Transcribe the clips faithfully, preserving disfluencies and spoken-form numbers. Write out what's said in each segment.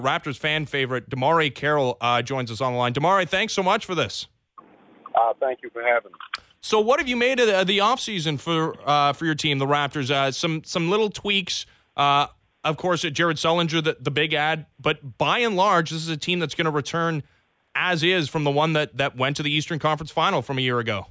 Raptors fan favorite, DeMarre Carroll, uh, joins us on the line. DeMarre, thanks so much for this. Uh, thank you for having me. So what have you made of the, the offseason for uh, for your team, the Raptors? Uh, some some little tweaks, uh, of course, at Jared Sullinger, the, the big ad. But by and large, this is a team that's going to return as is from the one that, that went to the Eastern Conference Final from a year ago.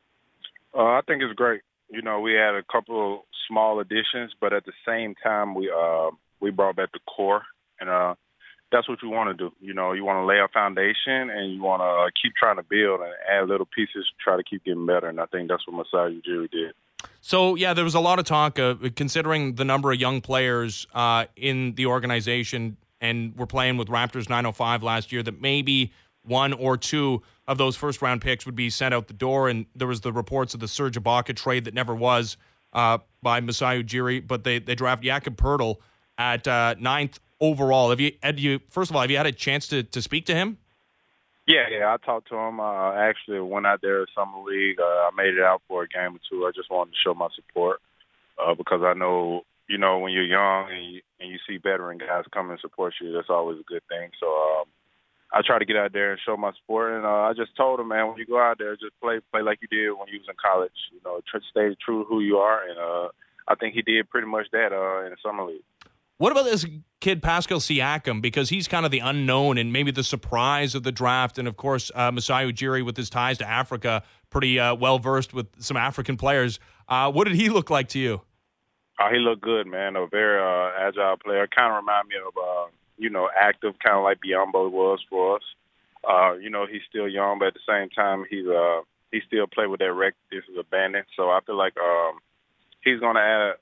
Uh, I think it's great. You know, we had a couple of small additions, but at the same time, we uh, we brought back the core. And uh, that's what you want to do. You know, you want to lay a foundation and you want to keep trying to build and add little pieces to try to keep getting better. And I think that's what Masai Ujiri did. So, yeah, there was a lot of talk, uh, considering the number of young players uh, in the organization, and we're playing with Raptors nine oh five last year, that maybe one or two of those first-round picks would be sent out the door. And there was the reports of the Serge Ibaka trade that never was uh, by Masai Ujiri, but they, they draft Jakob Poeltl at uh, ninth overall. Have you, had you, first of all, have you had a chance to, to speak to him? Yeah, yeah, I talked to him. Uh, actually, went out there at Summer League. Uh, I made it out for a game or two. I just wanted to show my support uh, because I know, you know, when you're young and you, and you see veteran guys come and support you, that's always a good thing. So um, I try to get out there and show my support. And uh, I just told him, man, when you go out there, just play play like you did when you was in college. You know, try to stay true to who you are. And uh, I think he did pretty much that uh, in the Summer League. What about this kid, Pascal Siakam? Because he's kind of the unknown and maybe the surprise of the draft. And, of course, uh, Masai Ujiri, with his ties to Africa, pretty uh, well-versed with some African players. Uh, what did he look like to you? Oh, he looked good, man. A very uh, agile player. Kind of remind me of, uh, you know, active, kind of like Biyombo was for us. Uh, you know, he's still young, but at the same time, he's uh, he still play with that recklessness of abandon. So I feel like um, he's going to add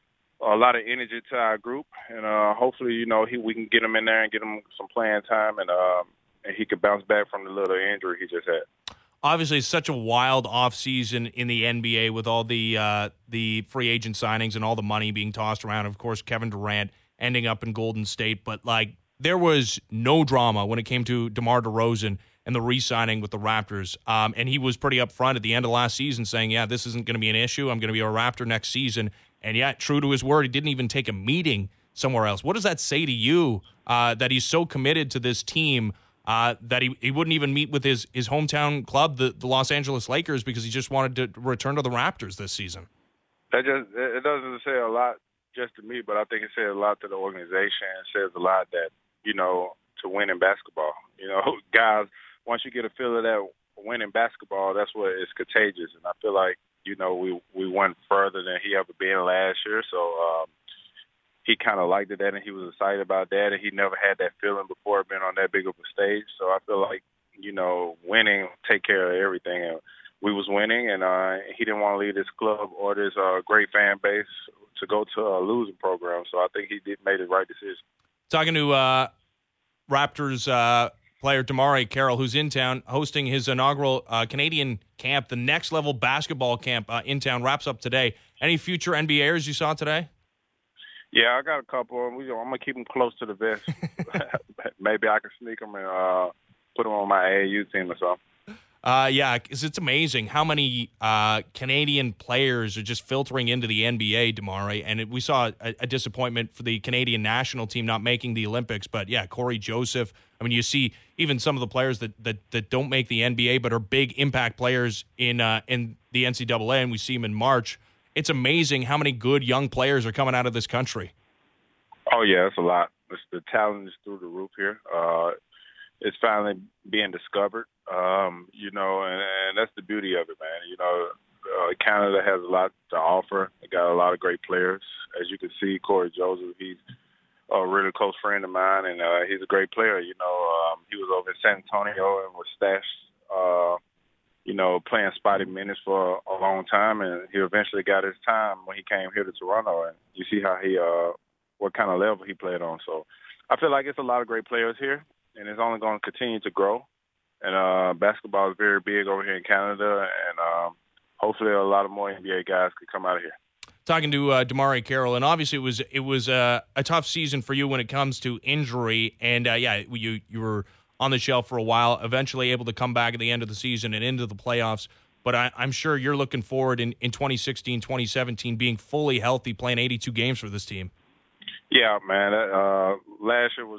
a lot of energy to our group, and uh, hopefully, you know, he we can get him in there and get him some playing time, and uh, and he could bounce back from the little injury he just had. Obviously, it's such a wild offseason in the N B A with all the uh, the free agent signings and all the money being tossed around. Of course, Kevin Durant ending up in Golden State, but like there was no drama when it came to DeMar DeRozan and the re-signing with the Raptors. Um, and he was pretty upfront at the end of last season saying, yeah, this isn't going to be an issue. I'm going to be a Raptor next season. And yet, true to his word, he didn't even take a meeting somewhere else. What does that say to you uh, that he's so committed to this team uh, that he, he wouldn't even meet with his, his hometown club, the, the Los Angeles Lakers, because he just wanted to return to the Raptors this season? That just it doesn't say a lot just to me, but I think it says a lot to the organization. It says a lot that, you know, to win in basketball. You know, guys, once you get a feel of that winning basketball, that's what is contagious. And I feel like, you know, we we went further than he ever been last year. So um, he kind of liked it, that, and he was excited about that. And he never had that feeling before being on that big of a stage. So I feel like, you know, winning take care of everything. And we was winning, and uh, he didn't want to leave this club or this uh, great fan base to go to a losing program. So I think he did made the right decision. Talking to uh, Raptors uh, player DeMarre Carroll, who's in town hosting his inaugural uh, Canadian camp, the Next Level Basketball Camp uh, in town, wraps up today. Any future N B A'ers you saw today? Yeah, I got a couple. I'm going to keep them close to the vest. Maybe I can sneak them and uh, put them on my A A U team or something. Uh, yeah, because it's amazing how many uh, Canadian players are just filtering into the N B A, DeMarre. And it, we saw a, a disappointment for the Canadian national team not making the Olympics. But, yeah, Corey Joseph. I mean, you see even some of the players that, that, that don't make the N B A but are big impact players in uh, in the N C double A, and we see them in March. It's amazing how many good young players are coming out of this country. Oh, yeah, it's a lot. It's, the talent is through the roof here. Uh, it's finally being discovered, um, you know, and, and that's the beauty of it, man. You know, uh, Canada has a lot to offer. They got a lot of great players. As you can see, Corey Joseph, he's a really close friend of mine, and uh, he's a great player. You know, um, he was over in San Antonio and was stashed, uh, you know, playing spotty minutes for a long time, and he eventually got his time when he came here to Toronto. And you see how he, uh, what kind of level he played on. So I feel like it's a lot of great players here, and it's only going to continue to grow. And uh, basketball is very big over here in Canada, and um, hopefully a lot of more N B A guys could come out of here. Talking to uh, DeMarre Carroll, and obviously it was it was uh, a tough season for you when it comes to injury, and uh, yeah, you you were on the shelf for a while, eventually able to come back at the end of the season and into the playoffs. But I, I'm sure you're looking forward in, in twenty sixteen, twenty seventeen being fully healthy, playing eighty-two games for this team. Yeah, man. Uh, last year was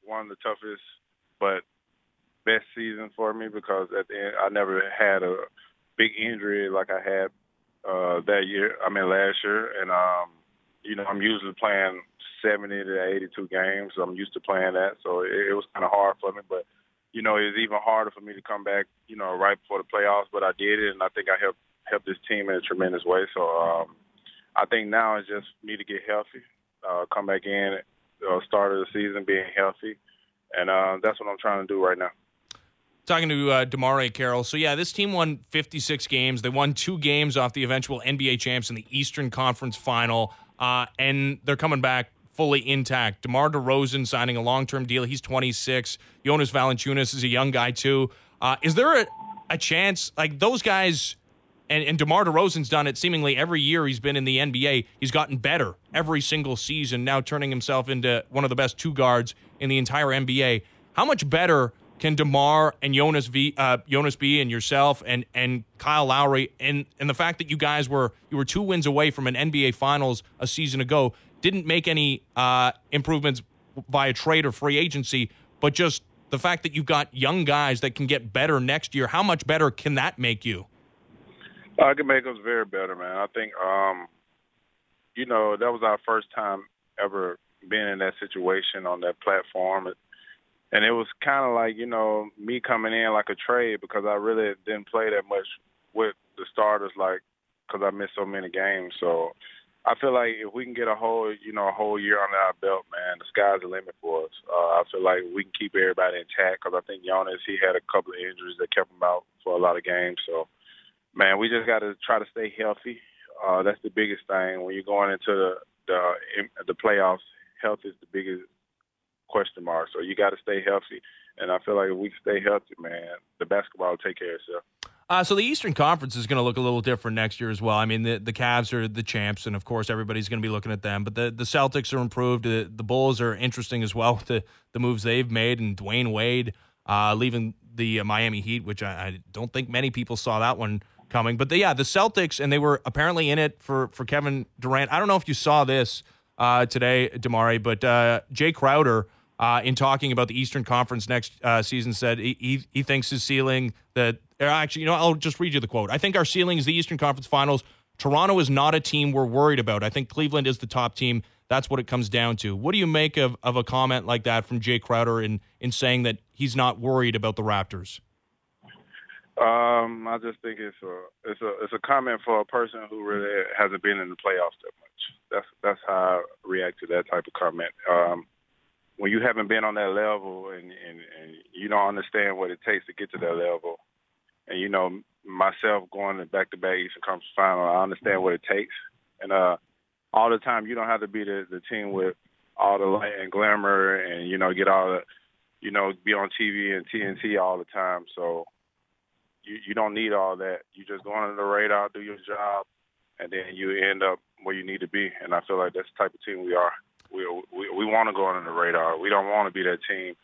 one of the toughest, but best seasons for me because at the end I never had a big injury like I had uh, that year. I mean last year, and um, you know I'm usually playing seventy to eighty-two games. So I'm used to playing that, so it, it was kind of hard for me. But you know it's even harder for me to come back, you know, right before the playoffs. But I did it, and I think I helped helped this team in a tremendous way. So um, I think now it's just me to get healthy, uh, come back in, uh, start of the season being healthy, and uh, that's what I'm trying to do right now. Talking to uh, DeMario Carroll. So, yeah, this team won fifty-six games. They won two games off the eventual N B A champs in the Eastern Conference Final, uh, and they're coming back fully intact. DeMar DeRozan signing a long-term deal. He's twenty-six. Jonas Valanciunas is a young guy, too. Uh, is there a, a chance, like those guys, and, and DeMar DeRozan's done it seemingly every year he's been in the N B A. He's gotten better every single season, now turning himself into one of the best two guards in the entire N B A. How much better can DeMar and Jonas V, uh, Jonas B, and yourself and and Kyle Lowry, and and the fact that you guys were you were two wins away from an N B A Finals a season ago, didn't make any uh, improvements via trade or free agency, but just the fact that you've got young guys that can get better next year. How much better can that make you? Uh, it can make us very better, man. I think, um, you know, that was our first time ever being in that situation on that platform. And it was kind of like, you know, me coming in like a trade because I really didn't play that much with the starters, like, because I missed so many games. So I feel like if we can get a whole, you know, a whole year under our belt, man, the sky's the limit for us. Uh, I feel like we can keep everybody intact because I think Jonas, he had a couple of injuries that kept him out for a lot of games. So, man, we just got to try to stay healthy. Uh, that's the biggest thing. When you're going into the, the, the playoffs, health is the biggest question mark. So you got to stay healthy, and I feel like if we stay healthy, man, the basketball will take care of itself. Uh, so the Eastern Conference is going to look a little different next year as well. I mean, the, the Cavs are the champs, and of course everybody's going to be looking at them. But the, the Celtics are improved. The, the Bulls are interesting as well with the, the moves they've made, and Dwayne Wade uh, leaving the uh, Miami Heat, which I, I don't think many people saw that one coming. But the, yeah, the Celtics, and they were apparently in it for, for Kevin Durant. I don't know if you saw this uh, today, Damari, but uh, Jay Crowder, Uh, in talking about the Eastern Conference next uh, season, said he, he he thinks his ceiling that actually, you know, I'll just read you the quote. I think our ceiling is the Eastern Conference Finals. Toronto is not a team we're worried about. I think Cleveland is the top team. That's what it comes down to. What do you make of, of a comment like that from Jay Crowder in, in saying that he's not worried about the Raptors? Um, I just think it's a it's a it's a comment for a person who really hasn't been in the playoffs that much. That's that's how I react to that type of comment. Um, when you haven't been on that level and, and, and you don't understand what it takes to get to that level, and, you know, myself going to back-to-back Eastern Conference Final, I understand what it takes. And uh, all the time, you don't have to be the, the team with all the light and glamour and, you know, get all the, you know, be on T V and T N T all the time. So you, you don't need all that. You just go under the radar, do your job, and then you end up where you need to be. And I feel like that's the type of team we are. We we, we want to go under the radar. We don't want to be that team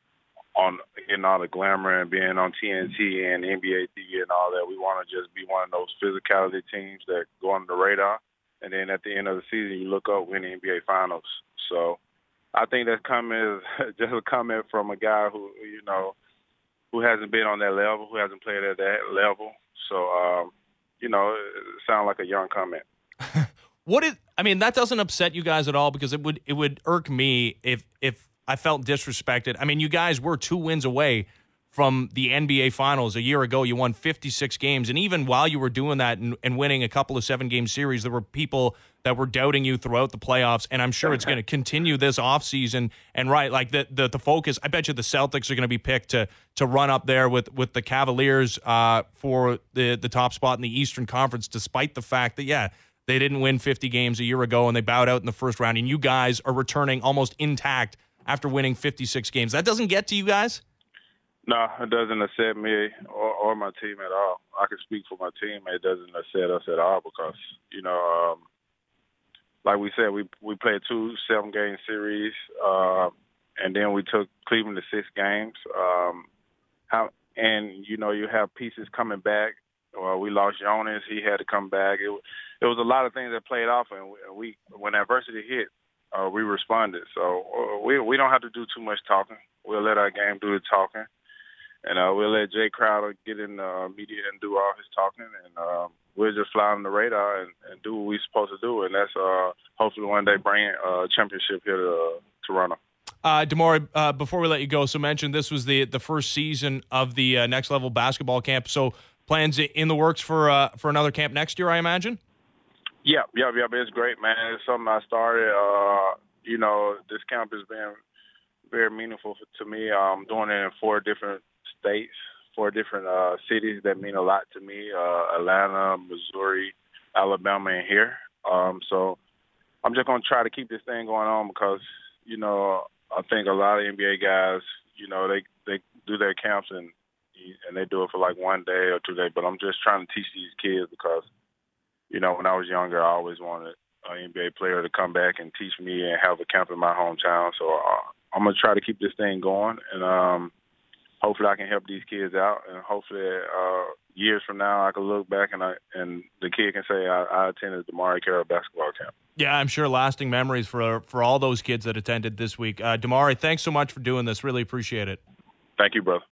on getting all the glamour and being on T N T and N B A T V and all that. We want to just be one of those physicality teams that go under the radar. And then at the end of the season, you look up, win the N B A Finals. So I think that comment is just a comment from a guy who, you know, who hasn't been on that level, who hasn't played at that level. So, um, you know, it sounds like a young comment. What is? I mean, that doesn't upset you guys at all because it would it would irk me if if I felt disrespected. I mean, you guys were two wins away from the N B A Finals a year ago. You won fifty-six games, and even while you were doing that and, and winning a couple of seven-game series, there were people that were doubting you throughout the playoffs, and I'm sure it's going to continue this offseason. And right, like the, the the focus, I bet you the Celtics are going to be picked to to run up there with with the Cavaliers uh, for the the top spot in the Eastern Conference, despite the fact that yeah. They didn't win fifty games a year ago, and they bowed out in the first round, and you guys are returning almost intact after winning fifty-six games. That doesn't get to you guys? No, it doesn't upset me or, or my team at all. I can speak for my team. It doesn't upset us at all because, you know, um, like we said, we we played two seven-game series, uh, and then we took Cleveland to six games. Um, how and, you know, you have pieces coming back. Well, we lost Jonas. He had to come back. It, it was a lot of things that played off, and we, we when adversity hit, uh, we responded. So uh, we we don't have to do too much talking. We'll let our game do the talking, and uh, we'll let Jay Crowder get in the media and do all his talking, and uh, we'll just fly on the radar and, and do what we're supposed to do, and that's uh, hopefully one day bring a championship here to uh, Toronto. Uh, Damari, uh, before we let you go, so mentioned this was the the first season of the uh, Next Level Basketball Camp. So plans in the works for uh, for another camp next year, I imagine? Yeah, yeah, yeah. It's great, man. It's something I started. Uh, you know, this camp has been very meaningful to me. I'm doing it in four different states, four different uh, cities that mean a lot to me, uh, Atlanta, Missouri, Alabama, and here. Um, so I'm just going to try to keep this thing going on because, you know, I think a lot of N B A guys, you know, they, they do their camps and and they do it for like one day or two days. But I'm just trying to teach these kids because, you know, when I was younger, I always wanted an N B A player to come back and teach me and have a camp in my hometown. So uh, I'm going to try to keep this thing going. And um, hopefully I can help these kids out. And hopefully uh, years from now I can look back and I, and the kid can say I, I attended the DeMarre Carroll basketball camp. Yeah, I'm sure lasting memories for for all those kids that attended this week. Uh, DeMarre, thanks so much for doing this. Really appreciate it. Thank you, brother.